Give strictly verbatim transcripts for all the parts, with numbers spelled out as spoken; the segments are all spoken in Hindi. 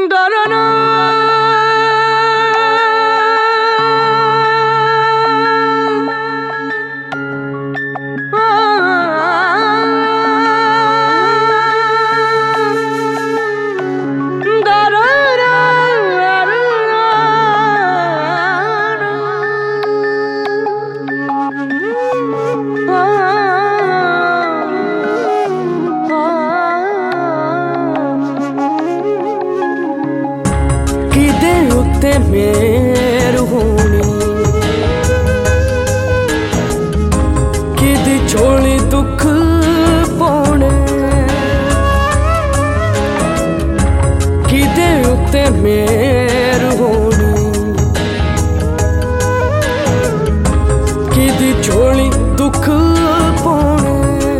डरना उत्ते मेर होनी किदी झोली दुख पाने किदे उत्ते मेर होनी किदी झोली दुख पाने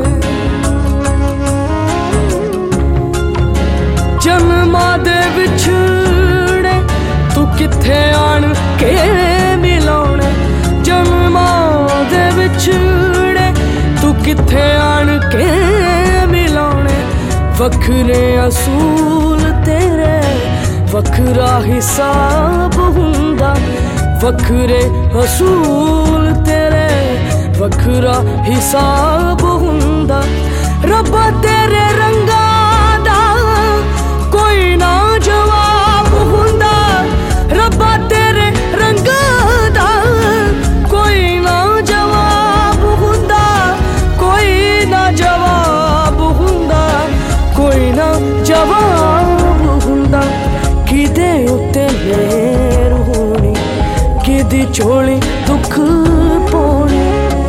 जन्मा दे विछड़े तू किथे आन के मिलाने जन्मा दे विछड़े तू किथे आन के मिलाने वखरे असूल तेरे वखरा हिसाब हुंदा वखरे असूल तेरे वखरा हिसाब हुंदा रब्बा तेरे रंगा दा कोई ना जवाब हुंदा रब्बा तेरे रंगा दा कोई ना जवाब हुंदा कोई ना जवाब हुंदा कोई ना जवाब हुंदा किदे उत्ते मेर होनी किदी झोली दुख पाने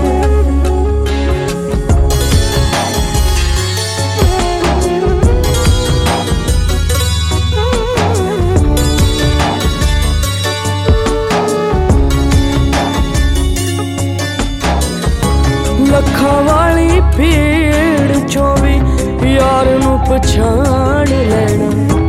लखां वाली भीड़ चों भी यार नू पछाण लेना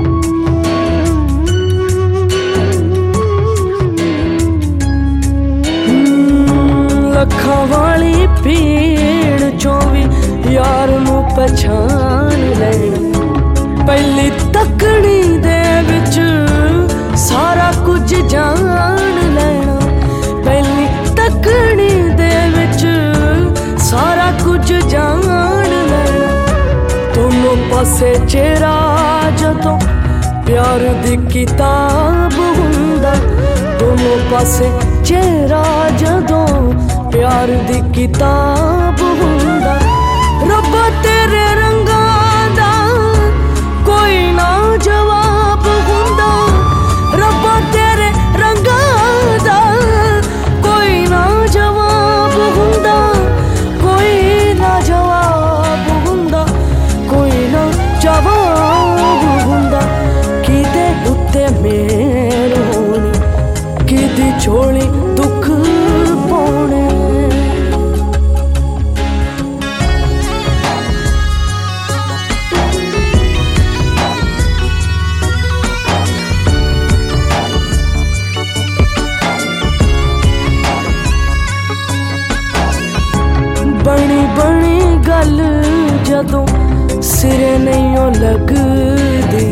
लखां वाली भीड़ चों भी यार नू पछाण लेना पहली तकड़ी दे विच सारा कुछ जान लेना पहली तकड़ी दे विच सारा कुछ जान लेना दोनों पासे चेहरा जदों प्यार दी किताब हुंदा दोनों पासे चेहरा जदों प्यार दी किताब हुंदा रब्बा तेरे रंगा दा कोई ना जवाब हुंदा रब्बा तेरे रंगा दा कोई ना जवाब हुंदा कोई ना जवाब हुंदा कोई ना जवाब हुंदा किदे उत्ते मेर होनी किदी झोली दुख पाने बनी बनी गल जदों सिरे नहीं ओ लगदी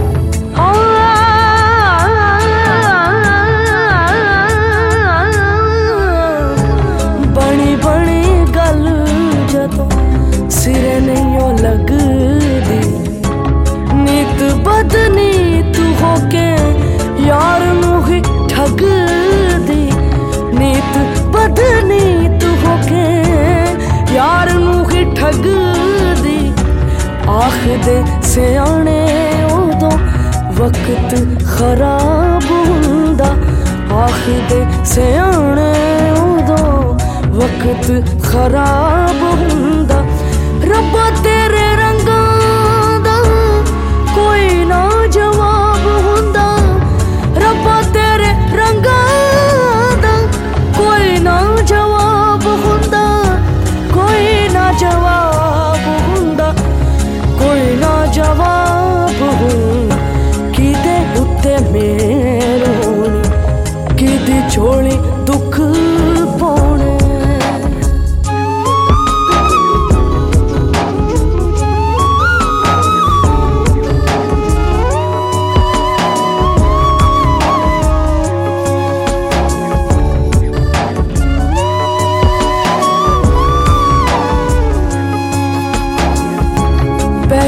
बनी बनी गल जदों सिरे नहीं ओ लगदी नीत बदनीत होके यार नू ही ठगदी नीत बदनीत होके यार नू ही ठगदी आखदे सियाने उदों वक्त खराब हुंदा आखदे सियाने उदों वक्त खराब हुंदा रब्बा तेरे रंगा दा कोई ना जवाब हुंदा रब्बा तेरे रंगा दा कोई ना जवाब हुंदा कोई ना जवाब हुंदा कोई ना जवाब हुंदा किदे उत्ते मेर होनी किदी झोली दुख पाने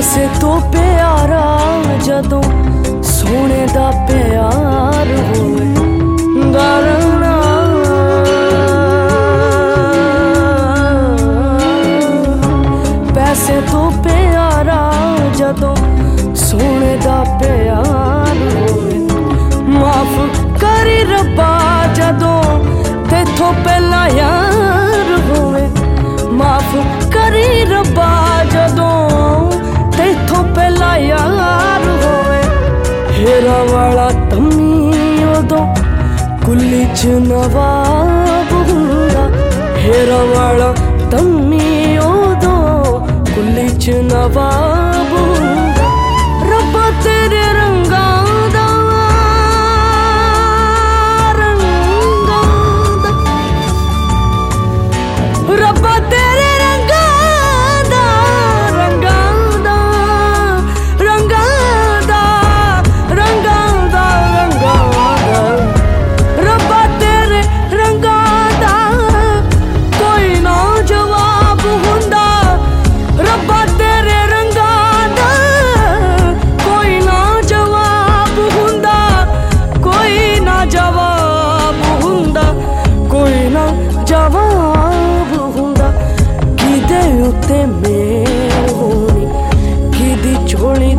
पैसे तो प्यारा जदों सोने दा प्यार होवे गारना पैसे तो प्यारा जदों सोने दा प्यार होवे माफ करी रब्बा जदों तेथों पहला यार होवे माफ करी रब्बा जदों तेथों पहला यार होवे हेरा वाला तम्मी उदों कुल्ली च नवाब हुंदा हेरा वाला तम्मी उदों कुल्ली च नवाब हुंदा रब्बा तेरे रंगां दा रंगां दा रब्बा तेरे जवाब हुंदा किदे उत्ते मेल होनी किदी झोली